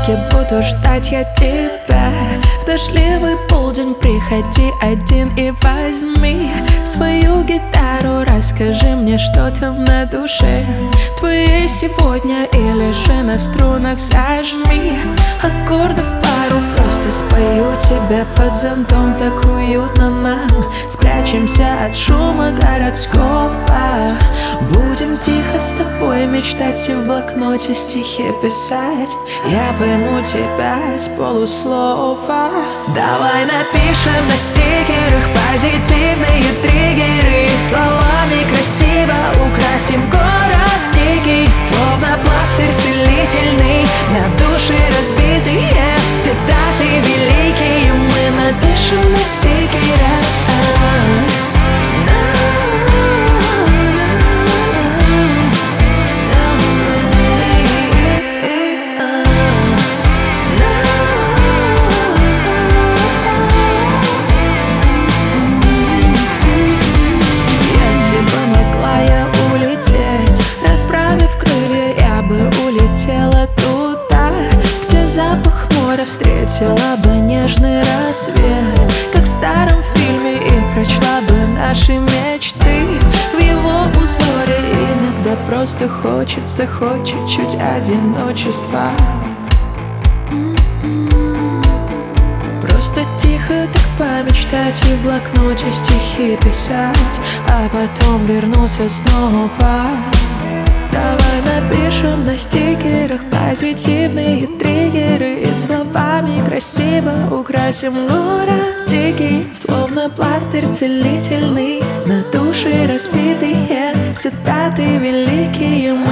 парке буду ждать я тебя. В дождливый полдень приходи один и возьми свою гитару, расскажи мне, что там на душе твоей сегодня, или же на струнах зажми аккордов пару. Просто спою тебя под зонтом, так уютно нам. Спрячемся от шума городского, будем тихо с тобой мечтать и в блокноте стихи писать. Я пойму тебя с полуслова. Давай напишем на стикерах позитивные триггеры и словами красиво украсим город дикий, словно пластырь целительный на души разбитые. Цитаты великие мы напишем на стикерах. Улетела туда, где запах моря встретила бы нежный рассвет, как в старом фильме, и прочла бы наши мечты в его узоре. Иногда просто хочется хоть чуть-чуть одиночества. Просто тихо так помечтать и в блокноте стихи писать, а потом вернуться снова. Давай напишем на стикерах позитивные триггеры и словами красиво украсим город дикий, словно пластырь целительный на души разбитые. Цитаты великие